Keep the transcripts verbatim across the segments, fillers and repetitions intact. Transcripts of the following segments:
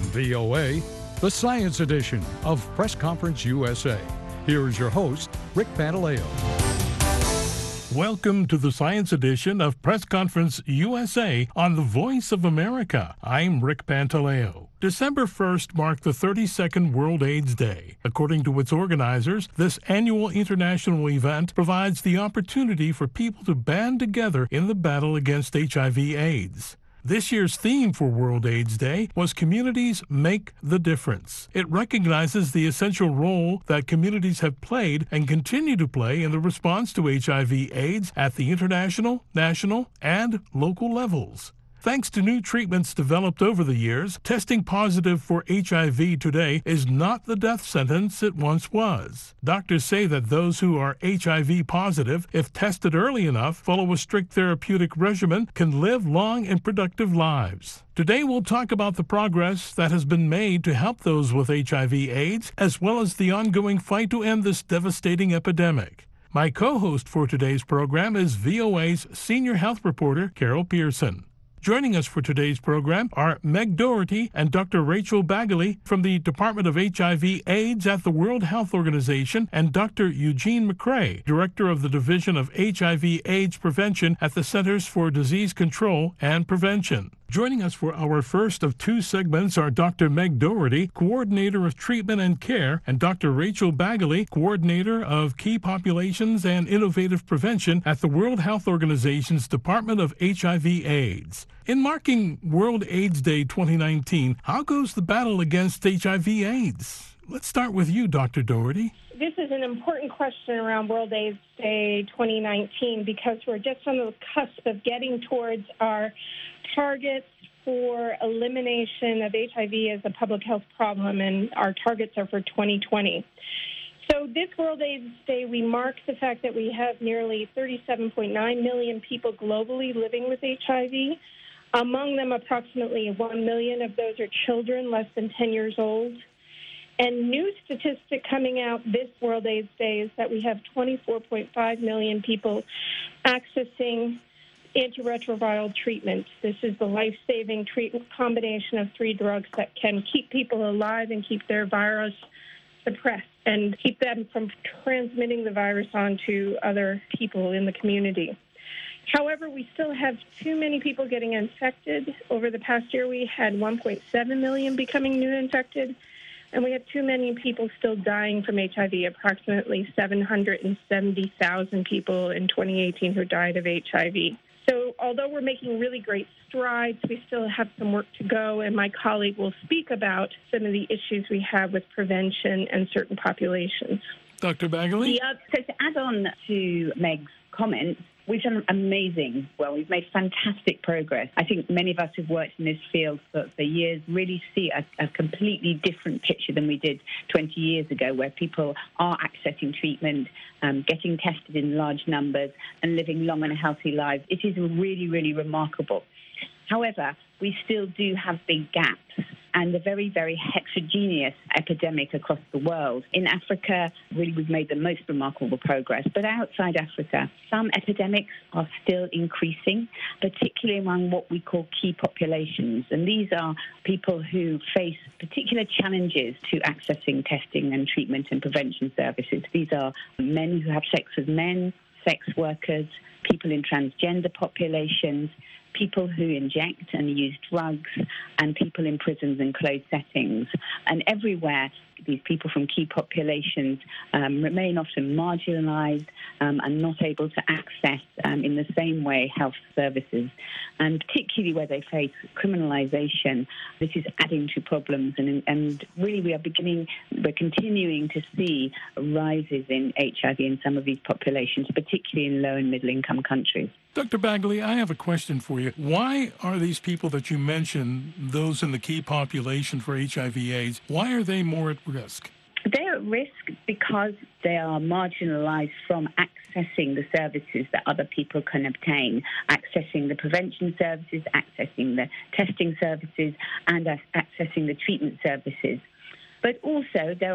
V O A, the Science Edition of Press Conference U S A. Here is your host, Rick Pantaleo. Welcome to the Science Edition of Press Conference U S A on the Voice of America. I'm Rick Pantaleo. December first marked the thirty-second World AIDS Day. According to its organizers, this annual international event provides the opportunity for people to band together in the battle against H I V AIDS. This year's theme for World AIDS Day was Communities Make the Difference. It recognizes the essential role that communities have played and continue to play in the response to H I V AIDS at the international, national, and local levels. Thanks to new treatments developed over the years, testing positive for H I V today is not the death sentence it once was. Doctors say that those who are H I V positive, if tested early enough, follow a strict therapeutic regimen, can live long and productive lives. Today we'll talk about the progress that has been made to help those with H I V AIDS, as well as the ongoing fight to end this devastating epidemic. My co-host for today's program is V O A's senior health reporter, Carol Pearson. Joining us for today's program are Meg Doherty and Doctor Rachel Bagley from the Department of H I V AIDS at the World Health Organization and Doctor Eugene McCrae, Director of the Division of H I V AIDS Prevention at the Centers for Disease Control and Prevention. Joining us for our first of two segments are Doctor Meg Doherty, Coordinator of Treatment and Care, and Doctor Rachel Bagley, Coordinator of Key Populations and Innovative Prevention at the World Health Organization's Department of H I V AIDS. In marking World AIDS Day twenty nineteen, how goes the battle against H I V AIDS? Let's start with you, Doctor Doherty. This is an important question around World AIDS Day twenty nineteen because we're just on the cusp of getting towards our targets for elimination of H I V as a public health problem, and our targets are for twenty twenty. So this World AIDS Day, we mark the fact that we have nearly thirty-seven point nine million people globally living with H I V. Among them, approximately one million of those are children less than ten years old. And new statistic coming out this World AIDS Day is that we have twenty-four point five million people accessing antiretroviral treatment. This is the life-saving treatment combination of three drugs that can keep people alive and keep their virus suppressed and keep them from transmitting the virus onto other people in the community. However, we still have too many people getting infected. Over the past year, we had one point seven million becoming new infected, and we have too many people still dying from H I V, approximately seven hundred seventy thousand people in twenty eighteen who died of H I V. So although we're making really great strides, we still have some work to go, and my colleague will speak about some of the issues we have with prevention and certain populations. Doctor Bagley? Yeah, so to add on to Meg's comments, we've done amazing. Well, we've made fantastic progress. I think many of us who've worked in this field for, for years really see a, a completely different picture than we did twenty years ago, where people are accessing treatment, um, getting tested in large numbers, and living long and healthy lives. It is really, really remarkable. However, we still do have big gaps and a very, very heterogeneous epidemic across the world. In Africa, really, we've made the most remarkable progress. But outside Africa, some epidemics are still increasing, particularly among what we call key populations. And these are people who face particular challenges to accessing testing and treatment and prevention services. These are men who have sex with men, sex workers, people in transgender populations, people who inject and use drugs, and people in prisons and closed settings. And everywhere, these people from key populations um, remain often marginalized um, and not able to access um, in the same way health services. And particularly where they face criminalization, this is adding to problems. And, and really we are beginning, we're continuing to see rises in H I V in some of these populations, particularly in low and middle income countries. Doctor Bagley, I have a question for you. Why are these people that you mentioned, those in the key population for H I V AIDS, why are they more at risk? They're at risk because they are marginalized from accessing the services that other people can obtain, accessing the prevention services, accessing the testing services, and accessing the treatment services. But also there are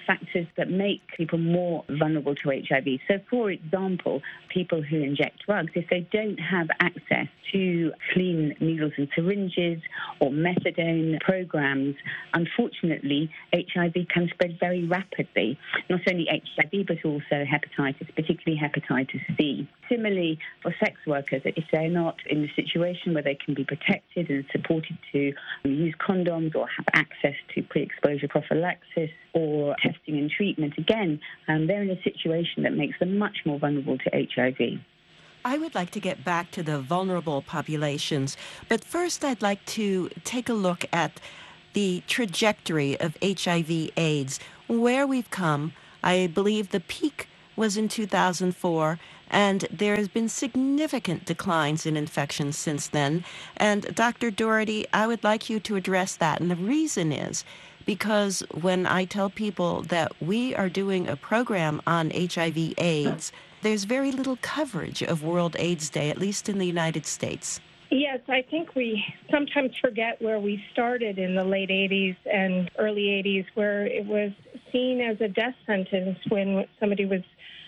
factors that make people more vulnerable to H I V. So, for example, people who inject drugs, if they don't have access to clean needles and syringes or methadone programs, unfortunately, H I V can spread very rapidly. Not only H I V, but also hepatitis, particularly hepatitis C. Similarly, for sex workers, if they're not in a situation where they can be protected and supported to use condoms or have access to pre-exposure prophylaxis or testing and treatment, again, um, they're in a situation that makes them much more vulnerable to H I V. I would like to get back to the vulnerable populations, but first I'd like to take a look at the trajectory of H I V AIDS, where we've come. I believe the peak was in two thousand four, and there has been significant declines in infections since then. And Doctor Doherty, I would like you to address that. And the reason is because when I tell people that we are doing a program on H I V AIDS, there's very little coverage of World AIDS Day, at least in the United States. Yes, I think we sometimes forget where we started in the late eighties and early eighties, where it was seen as a death sentence when somebody was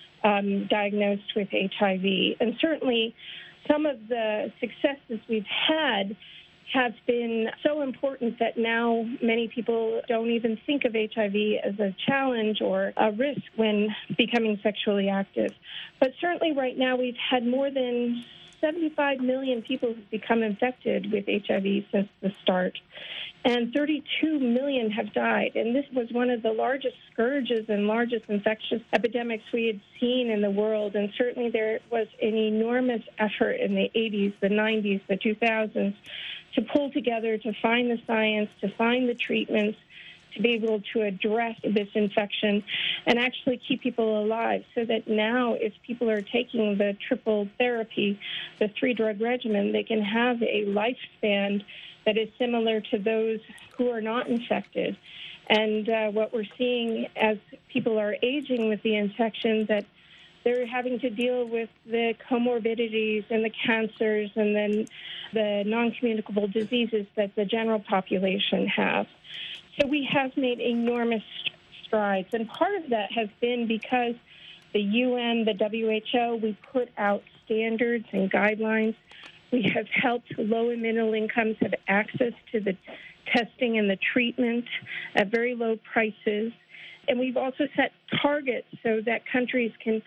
um, diagnosed with H I V. And certainly some of the successes we've had have been so important that now many people don't even think of H I V as a challenge or a risk when becoming sexually active. But certainly right now we've had more than seventy-five million people who've become infected with H I V since the start, and thirty-two million have died. And this was one of the largest scourges and largest infectious epidemics we had seen in the world. And certainly there was an enormous effort in the eighties, the nineties, the two thousands to pull together, to find the science, to find the treatments, to be able to address this infection and actually keep people alive, so that now if people are taking the triple therapy, the three-drug regimen, they can have a lifespan that is similar to those who are not infected. And uh, what we're seeing as people are aging with the infection, that they're having to deal with the comorbidities and the cancers and then the non-communicable diseases that the general population has. So we have made enormous strides, and part of that has been because the U N, the W H O, we put out standards and guidelines. We have helped low and middle incomes have access to the testing and the treatment at very low prices. And we've also set targets so that countries can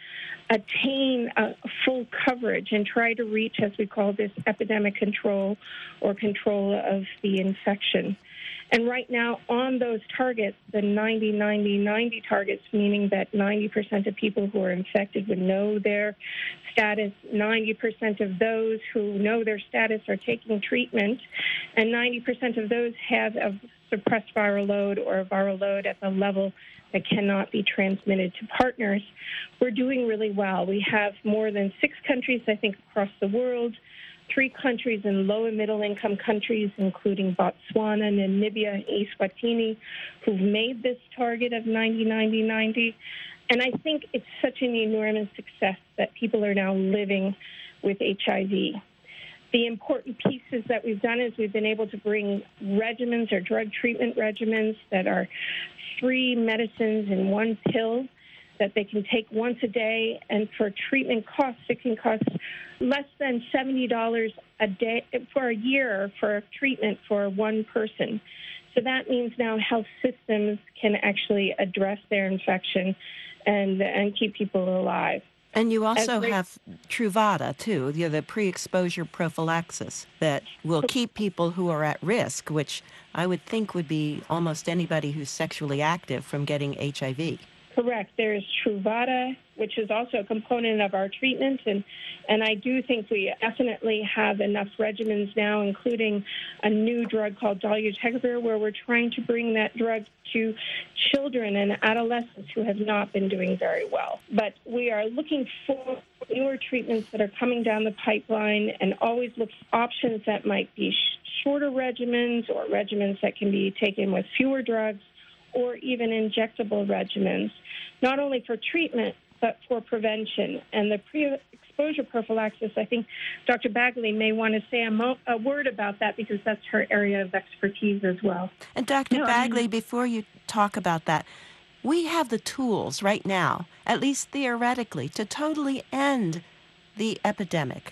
attain a full coverage and try to reach, as we call this, epidemic control or control of the infection. And right now, on those targets, the ninety ninety ninety targets, meaning that ninety percent of people who are infected would know their status, ninety percent of those who know their status are taking treatment, and ninety percent of those have a suppressed viral load or a viral load at the level that cannot be transmitted to partners. We're doing really well. We have more than six countries, I think, across the world, three countries in low and middle income countries, including Botswana, Namibia, and Eswatini, who've made this target of ninety ninety ninety. And I think it's such an enormous success that people are now living with H I V. The important pieces that we've done is we've been able to bring regimens or drug treatment regimens that are three medicines in one pill that they can take once a day, and for treatment costs, it can cost less than seventy dollars a day for a year for treatment for one person. So that means now health systems can actually address their infection and and keep people alive. And you also As have Truvada, too, the, the pre-exposure prophylaxis that will keep people who are at risk, which I would think would be almost anybody who's sexually active, from getting H I V. Correct. There is Truvada, which is also a component of our treatment, and, and I do think we definitely have enough regimens now, including a new drug called dolutegravir, where we're trying to bring that drug to children and adolescents who have not been doing very well. But we are looking for newer treatments that are coming down the pipeline, and always look for options that might be sh- shorter regimens or regimens that can be taken with fewer drugs, or even injectable regimens, not only for treatment, but for prevention. And the pre-exposure prophylaxis, I think Doctor Bagley may want to say a, mo- a word about that, because that's her area of expertise as well. And Doctor No, I Bagley, mean- before you talk about that, We have the tools right now, at least theoretically, to totally end the epidemic.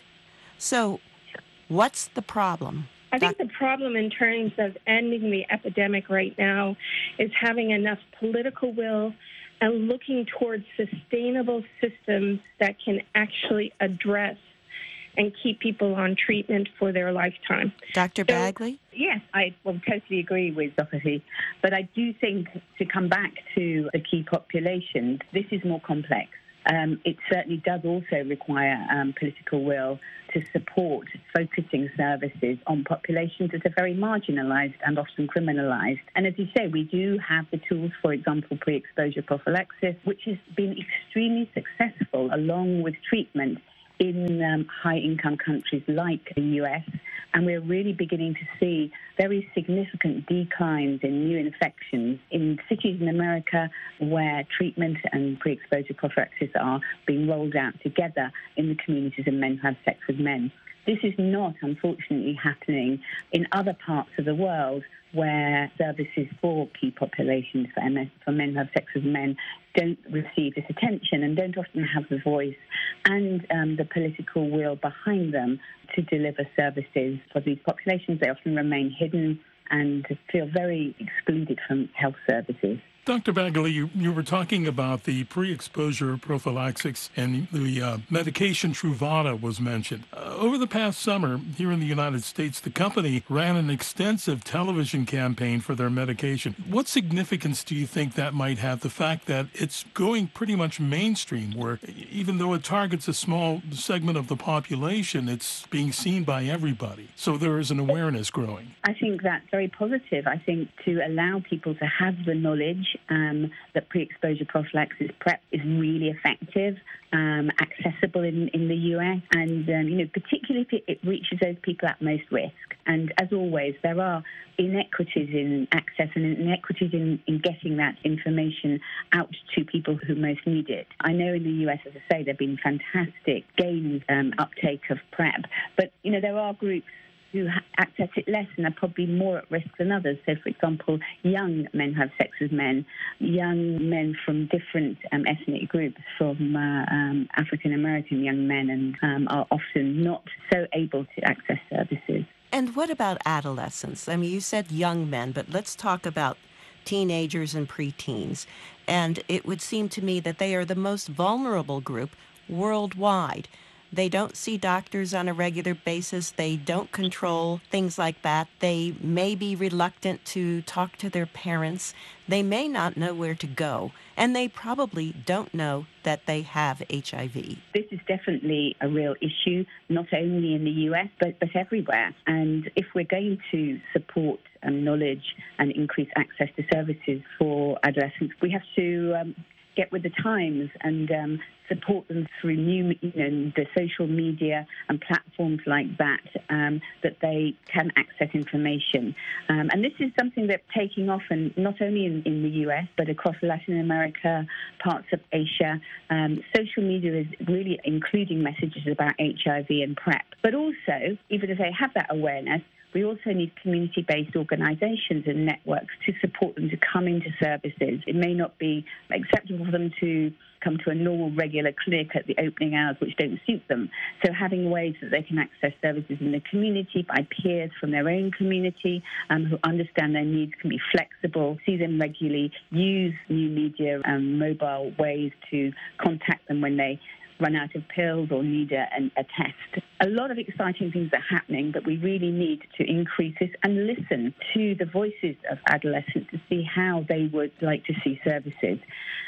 So what's the problem? I think the problem in terms of ending the epidemic right now is having enough political will and looking towards sustainable systems that can actually address and keep people on treatment for their lifetime. Doctor So, Bagley? yes, I will totally agree with Dorothy, but I do think to come back to the key populations, this is more complex. Um, it certainly does also require um, political will to support focusing services on populations that are very marginalised and often criminalised. And as you say, we do have the tools, for example, pre-exposure prophylaxis, which has been extremely successful along with treatment in um, high-income countries like the U S, and we're really beginning to see very significant declines in new infections in cities in America where treatment and pre-exposure prophylaxis are being rolled out together in the communities of men who have sex with men. This is not, unfortunately, happening in other parts of the world where services for key populations for, M S, for men who have sex with men don't receive this attention and don't often have the voice and um, the political will behind them to deliver services for these populations. They often remain hidden and feel very excluded from health services. Doctor Bagley, you, you were talking about the pre-exposure prophylaxis and the uh, medication Truvada was mentioned. Uh, over the past summer, here in the United States, the company ran an extensive television campaign for their medication. What significance do you think that might have, the fact that it's going pretty much mainstream, where even though it targets a small segment of the population, it's being seen by everybody? So there is an awareness growing. I think that's very positive. I think to allow people to have the knowledge Um, that pre-exposure prophylaxis PrEP is really effective, um, accessible in, in the U S, and um, you know, particularly if it, it reaches those people at most risk. And as always, there are inequities in access and inequities in, in getting that information out to people who most need it. I know in the U S, as I say, there have been fantastic gains, um, uptake of PrEP, but you know, there are groups who access it less and are probably more at risk than others. So, for example, young men who have sex with men, young men from different um, ethnic groups, from uh, um, African-American young men, and um, are often not so able to access services. And what about adolescents? I mean, you said young men, but let's talk about teenagers and preteens. And it would seem to me that they are the most vulnerable group worldwide. They don't see doctors on a regular basis. They don't control things like that. They may be reluctant to talk to their parents. They may not know where to go. And they probably don't know that they have H I V. This is definitely a real issue, not only in the U S, but, but everywhere. And if we're going to support um, knowledge and increase access to services for adolescents, we have to um, get with the times and um, support them through new, you know, the social media and platforms like that, um, that they can access information. Um, and this is something that's taking off, and not only in, in the U S, but across Latin America, parts of Asia. Um, social media is really including messages about H I V and PrEP. But also, even if they have that awareness, we also need community-based organisations and networks to support them to come into services. It may not be acceptable for them to come to a normal, regular clinic at the opening hours, which don't suit them. So having ways that they can access services in the community by peers from their own community um, who understand their needs, can be flexible, see them regularly, use new media and mobile ways to contact them when they run out of pills or need a, a test. A lot of exciting things are happening, but we really need to increase this and listen to the voices of adolescents to see how they would like to see services.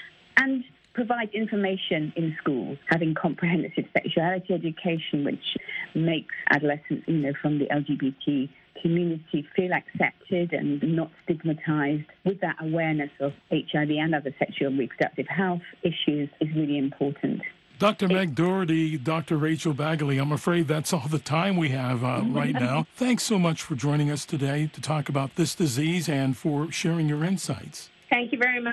And provide information in schools, having comprehensive sexuality education, which makes adolescents, you know, from the L G B T community feel accepted and not stigmatized. With that awareness of H I V and other sexual and reproductive health issues is really important. Doctor Meg Doherty, Doctor Rachel Bagley, I'm afraid that's all the time we have uh, right now. Thanks so much for joining us today to talk about this disease and for sharing your insights. Thank you very much.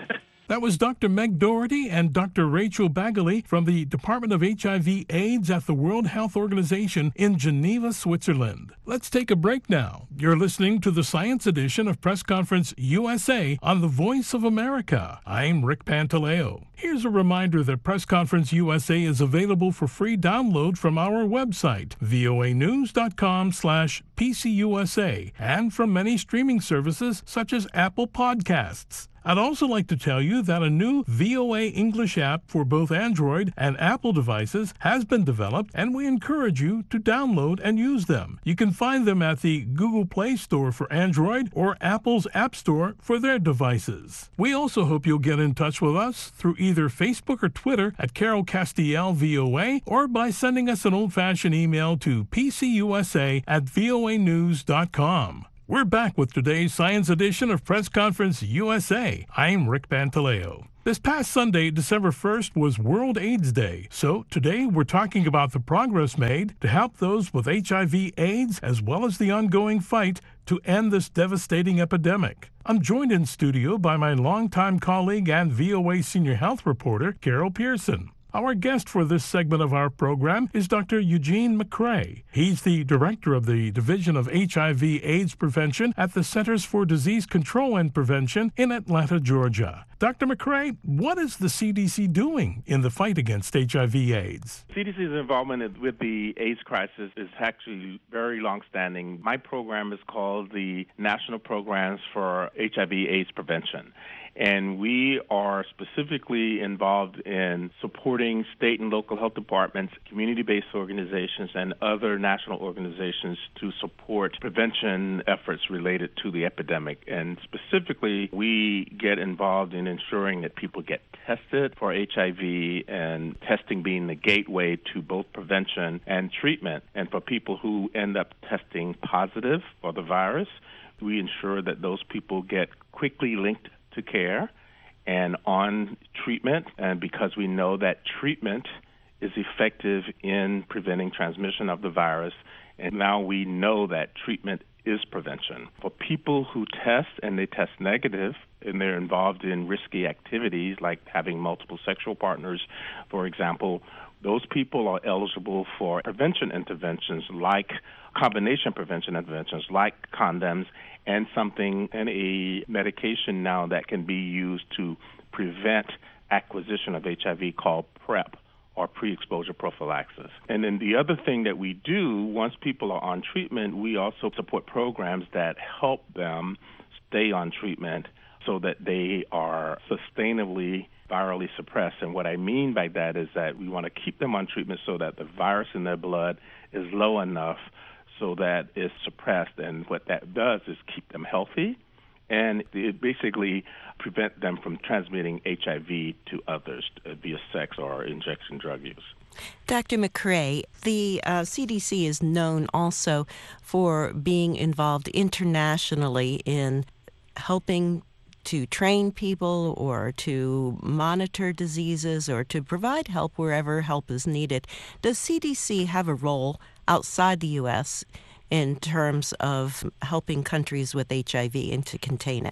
That was Doctor Meg Doherty and Doctor Rachel Bagley from the Department of H I V AIDS at the World Health Organization in Geneva, Switzerland. Let's take a break now. You're listening to the Science Edition of Press Conference U S A on the Voice of America. I'm Rick Pantaleo. Here's a reminder that Press Conference U S A is available for free download from our website, voa news dot com slash P C U S A, and from many streaming services such as Apple Podcasts. I'd also like to tell you that a new V O A English app for both Android and Apple devices has been developed, and we encourage you to download and use them. You can find them at the Google Play Store for Android or Apple's App Store for their devices. We also hope you'll get in touch with us through either Facebook or Twitter at Carol Castiel V O A, or by sending us an old-fashioned email to p c u s a at voa news dot com. We're back with today's Science Edition of Press Conference U S A. I'm Rick Pantaleo. This past Sunday, December first, was World AIDS Day. So today we're talking about the progress made to help those with H I V AIDS, as well as the ongoing fight to end this devastating epidemic. I'm joined in studio by my longtime colleague and V O A senior health reporter, Carol Pearson. Our guest for this segment of our program is Doctor Eugene McCrae. He's the director of the Division of H I V AIDS Prevention at the Centers for Disease Control and Prevention in Atlanta, Georgia. Doctor McCrae, what is the C D C doing in the fight against H I V AIDS? C D C's involvement with the AIDS crisis is actually very long-standing. My program is called the National Programs for H I V AIDS Prevention. And we are specifically involved in supporting state and local health departments, community-based organizations, and other national organizations to support prevention efforts related to the epidemic. And specifically, we get involved in ensuring that people get tested for H I V, and testing being the gateway to both prevention and treatment. And for people who end up testing positive for the virus, we ensure that those people get quickly linked to care and on treatment, and because we know that treatment is effective in preventing transmission of the virus, and now we know that treatment is prevention. For people who test and they test negative and they're involved in risky activities like having multiple sexual partners, for example, those people are eligible for prevention interventions like combination prevention interventions like condoms, and something and a medication now that can be used to prevent acquisition of H I V called PrEP, or pre-exposure prophylaxis. And then the other thing that we do, once people are on treatment, we also support programs that help them stay on treatment so that they are sustainably virally suppressed. And what I mean by that is that we want to keep them on treatment so that the virus in their blood is low enough so that it's suppressed. And what that does is keep them healthy, and it basically prevent them from transmitting H I V to others via sex or injection drug use. Doctor McCrae, the uh, C D C is known also for being involved internationally in helping to train people or to monitor diseases or to provide help wherever help is needed. Does C D C have a role outside the U S in terms of helping countries with H I V and to contain it?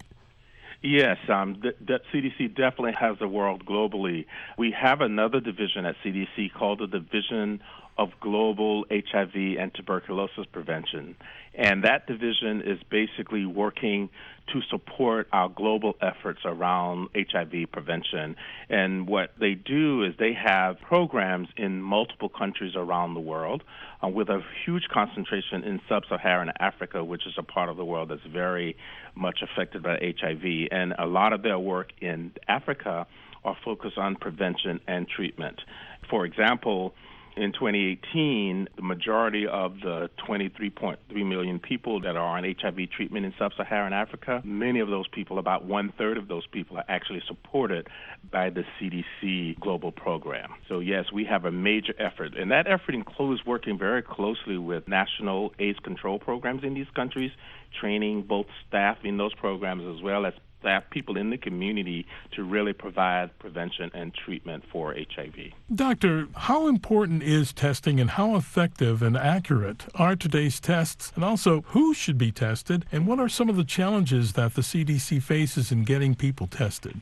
Yes, um, the, the C D C definitely has a role globally. We have another division at C D C called the Division of Global H I V and Tuberculosis Prevention. And that division is basically working to support our global efforts around H I V prevention. And what they do is they have programs in multiple countries around the world uh, with a huge concentration in sub-Saharan Africa, which is a part of the world that's very much affected by H I V. And a lot of their work in Africa are focused on prevention and treatment. For example, in twenty eighteen, the majority of the twenty-three point three million people that are on H I V treatment in sub-Saharan Africa, many of those people, about one-third of those people, are actually supported by the C D C global program. So, yes, we have a major effort, and that effort includes working very closely with national AIDS control programs in these countries, training both staff in those programs as well as staff, people in the community, to really provide prevention and treatment for H I V. Doctor, how important is testing and how effective and accurate are today's tests? And also, who should be tested? And what are some of the challenges that the C D C faces in getting people tested?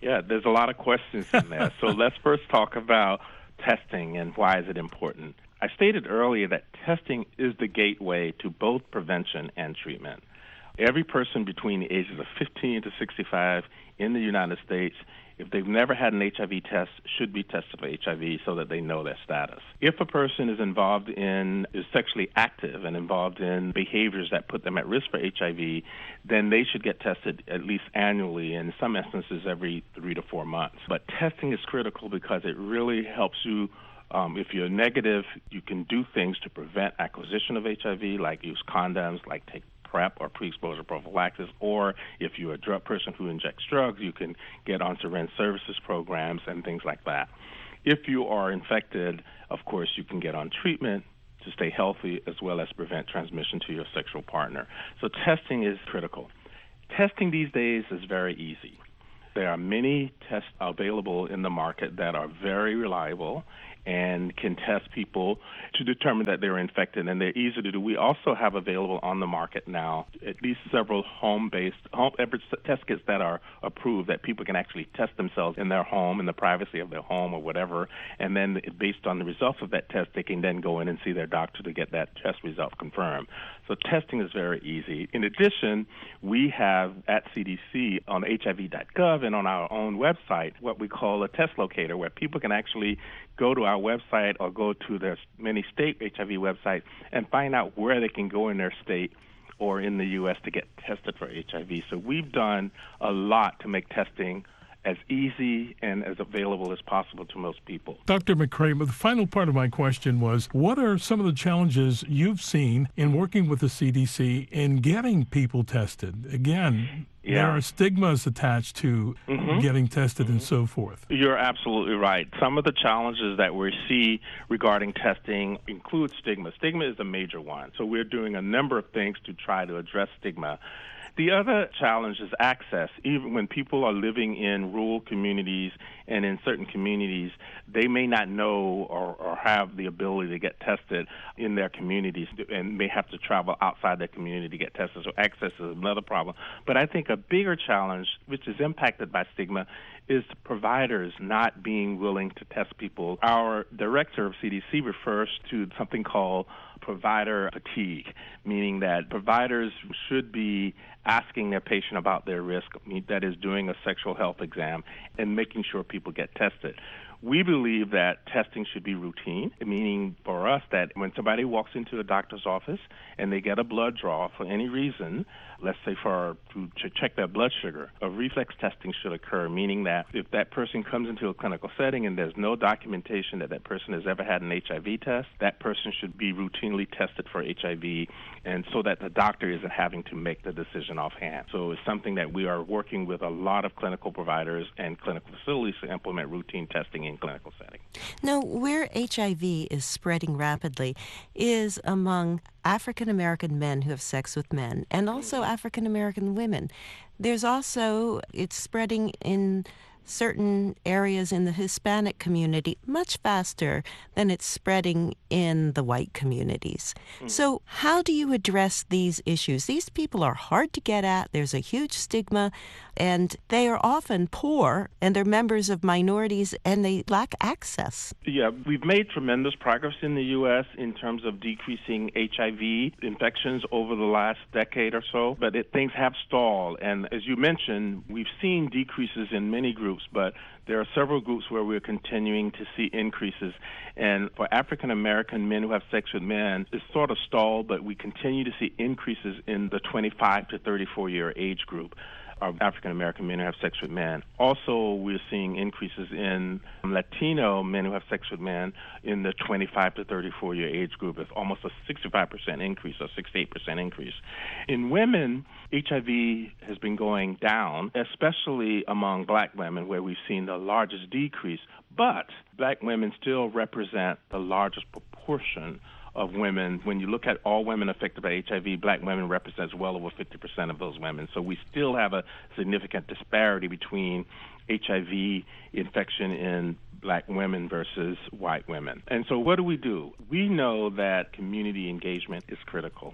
Yeah, there's a lot of questions in there. So let's first talk about testing and why is it important. I stated earlier that testing is the gateway to both prevention and treatment. Every person between the ages of fifteen to sixty-five in the United States, if they've never had an H I V test, should be tested for H I V so that they know their status. If a person is involved in, is sexually active and involved in behaviors that put them at risk for H I V, then they should get tested at least annually, in some instances every three to four months. But testing is critical because it really helps you. Um, if you're negative, you can do things to prevent acquisition of H I V, like use condoms, like take PrEP or pre-exposure prophylaxis, or if you're a drug person who injects drugs, you can get on syringe services programs and things like that. If you are infected, of course, you can get on treatment to stay healthy as well as prevent transmission to your sexual partner. So testing is critical. Testing these days is very easy. There are many tests available in the market that are very reliable and can test people to determine that they're infected, and they're easy to do. We also have available on the market now at least several home-based home test kits that are approved that people can actually test themselves in their home, in the privacy of their home or whatever, and then based on the results of that test, they can then go in and see their doctor to get that test result confirmed. So testing is very easy. In addition, we have at C D C on H I V dot gov and on our own website what we call a test locator, where people can actually go to our website or go to their many state H I V websites and find out where they can go in their state or in the U S to get tested for H I V. So we've done a lot to make testing as easy and as available as possible to most people. Doctor McCrae, the final part of my question was, what are some of the challenges you've seen in working with the C D C in getting people tested? Again, yeah. There are stigmas attached to mm-hmm. getting tested mm-hmm. and so forth. You're absolutely right. Some of the challenges that we see regarding testing include stigma. Stigma is a major one. So we're doing a number of things to try to address stigma. The other challenge is access. Even when people are living in rural communities and in certain communities, they may not know or, or have the ability to get tested in their communities and may have to travel outside their community to get tested. So access is another problem. But I think a bigger challenge, which is impacted by stigma, is providers not being willing to test people. Our director of C D C refers to something called provider fatigue, meaning that providers should be asking their patient about their risk, that is doing a sexual health exam, and making sure people get tested. We believe that testing should be routine, meaning for us that when somebody walks into a doctor's office and they get a blood draw for any reason, let's say for to, to check their blood sugar, a reflex testing should occur, meaning that if that person comes into a clinical setting and there's no documentation that that person has ever had an H I V test, that person should be routinely tested for H I V, and so that the doctor isn't having to make the decision offhand. So it's something that we are working with a lot of clinical providers and clinical facilities to implement routine testing in clinical setting. Now, where H I V is spreading rapidly is among African American men who have sex with men, and also African American women. There's also, it's spreading in certain areas in the Hispanic community much faster than it's spreading in the white communities. Mm. So how do you address these issues? These people are hard to get at. There's a huge stigma, and they are often poor, and they're members of minorities, and they lack access. Yeah, we've made tremendous progress in the U S in terms of decreasing H I V infections over the last decade or so, but it, things have stalled. And as you mentioned, we've seen decreases in many groups, but there are several groups where we're continuing to see increases. And for African American men who have sex with men, it's sort of stalled, but we continue to see increases in the twenty-five to thirty-four year age group of African American men who have sex with men. Also, we're seeing increases in Latino men who have sex with men in the twenty-five to thirty-four year age group. It's almost a sixty-five percent increase or sixty-eight percent increase. In women, H I V has been going down, especially among black women, where we've seen the largest decrease. But black women still represent the largest proportion of women. When you look at all women affected by H I V, black women represents well over fifty percent of those women. So we still have a significant disparity between H I V infection in black women versus white women. And so what do we do? We know that community engagement is critical.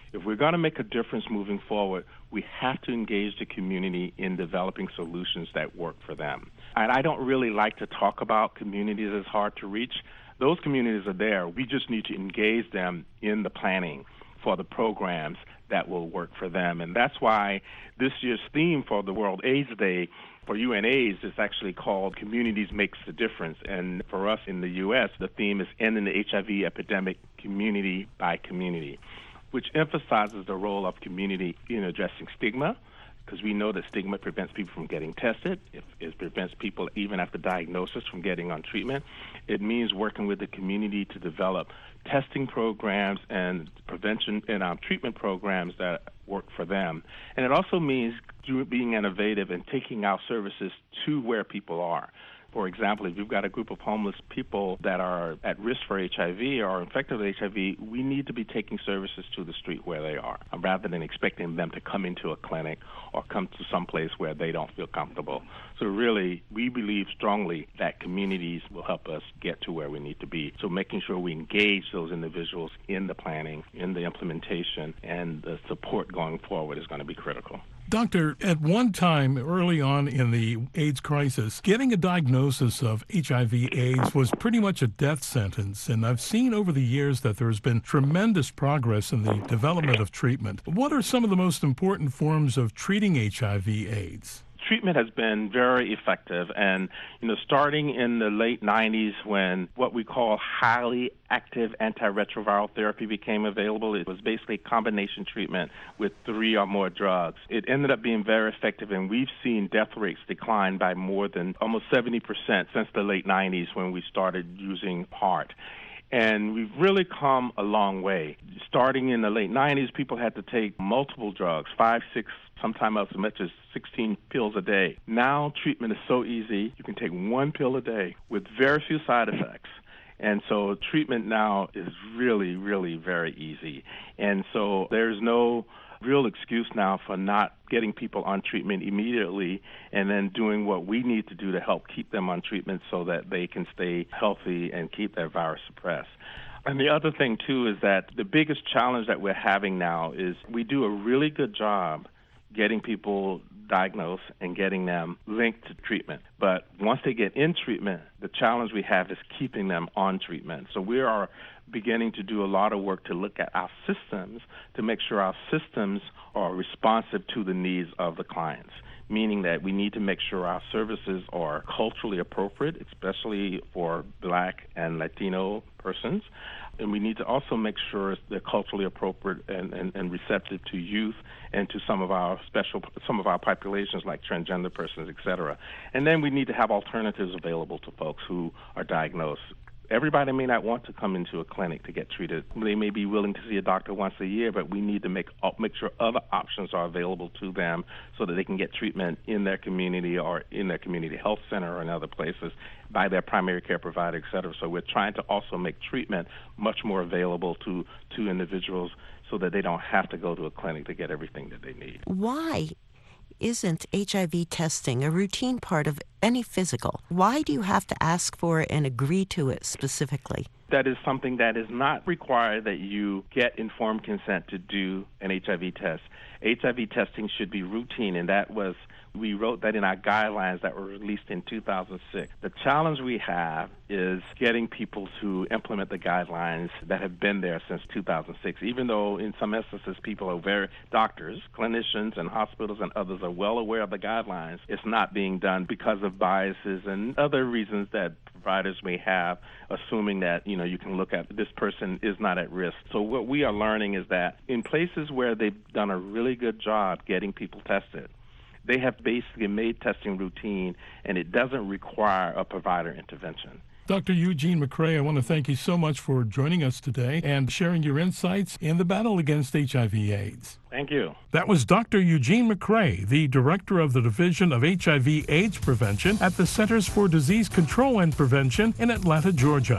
If we're going to make a difference moving forward, we have to engage the community in developing solutions that work for them. And I don't really like to talk about communities as hard to reach. Those communities are there. We just need to engage them in the planning for the programs that will work for them. And that's why this year's theme for the World AIDS Day for UNAIDS is actually called Communities Makes the Difference. And for us in the U S, the theme is Ending the H I V Epidemic Community by Community, which emphasizes the role of community in addressing stigma, because we know that stigma prevents people from getting tested. It, it prevents people, even after diagnosis, from getting on treatment. It means working with the community to develop testing programs and prevention and um, treatment programs that work for them. And it also means being innovative and taking our services to where people are. For example, if you've got a group of homeless people that are at risk for H I V or infected with H I V, we need to be taking services to the street where they are, rather than expecting them to come into a clinic or come to some place where they don't feel comfortable. So really, we believe strongly that communities will help us get to where we need to be. So making sure we engage those individuals in the planning, in the implementation, and the support going forward is going to be critical. Doctor, at one time early on in the AIDS crisis, getting a diagnosis of H I V AIDS was pretty much a death sentence, and I've seen over the years that there's been tremendous progress in the development of treatment. What are some of the most important forms of treating H I V AIDS? Treatment has been very effective, and you know, starting in the late nineties, when what we call highly active antiretroviral therapy became available, it was basically combination treatment with three or more drugs. It ended up being very effective, and we've seen death rates decline by more than almost seventy percent since the late nineties, when we started using P A R T. And we've really come a long way. Starting in the late nineties, people had to take multiple drugs, five, six, sometimes as much as sixteen pills a day. Now treatment is so easy. You can take one pill a day with very few side effects. And so treatment now is really, really very easy. And so there's no real excuse now for not getting people on treatment immediately and then doing what we need to do to help keep them on treatment so that they can stay healthy and keep their virus suppressed. And the other thing, too, is that the biggest challenge that we're having now is we do a really good job getting people diagnosed and getting them linked to treatment. But once they get in treatment, the challenge we have is keeping them on treatment. So we are beginning to do a lot of work to look at our systems to make sure our systems are responsive to the needs of the clients, meaning that we need to make sure our services are culturally appropriate, especially for Black and Latino persons. And we need to also make sure they're culturally appropriate and, and, and receptive to youth and to some of our special, some of our populations like transgender persons, et cetera. And then we need to have alternatives available to folks who are diagnosed. Everybody may not want to come into a clinic to get treated. They may be willing to see a doctor once a year, but we need to make make sure other options are available to them so that they can get treatment in their community or in their community health center or in other places by their primary care provider, et cetera. So we're trying to also make treatment much more available to, to individuals so that they don't have to go to a clinic to get everything that they need. Why isn't H I V testing a routine part of any physical? Why do you have to ask for it and agree to it specifically? That is something that is not required that you get informed consent to do an H I V test. H I V testing should be routine, and that was, we wrote that in our guidelines that were released in two thousand six. The challenge we have is getting people to implement the guidelines that have been there since two thousand six, even though in some instances people are very, doctors, clinicians, and hospitals and others are well aware of the guidelines. It's not being done because of biases and other reasons that providers may have, assuming that, you know, you can look at this person is not at risk. So what we are learning is that in places where they've done a really good job getting people tested, they have basically made testing routine, and it doesn't require a provider intervention. Doctor Eugene McCrae, I want to thank you so much for joining us today and sharing your insights in the battle against H I V AIDS. Thank you. That was Doctor Eugene McCrae, the Director of the Division of H I V AIDS Prevention at the Centers for Disease Control and Prevention in Atlanta, Georgia.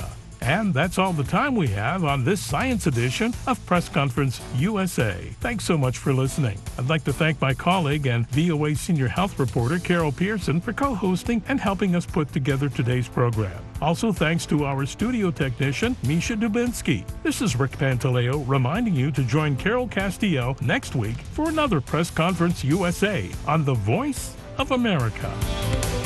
And that's all the time we have on this science edition of Press Conference U S A. Thanks so much for listening. I'd like to thank my colleague and V O A senior health reporter Carol Pearson for co-hosting and helping us put together today's program. Also thanks to our studio technician, Misha Dubinsky. This is Rick Pantaleo reminding you to join Carol Castillo next week for another Press Conference U S A on the Voice of America.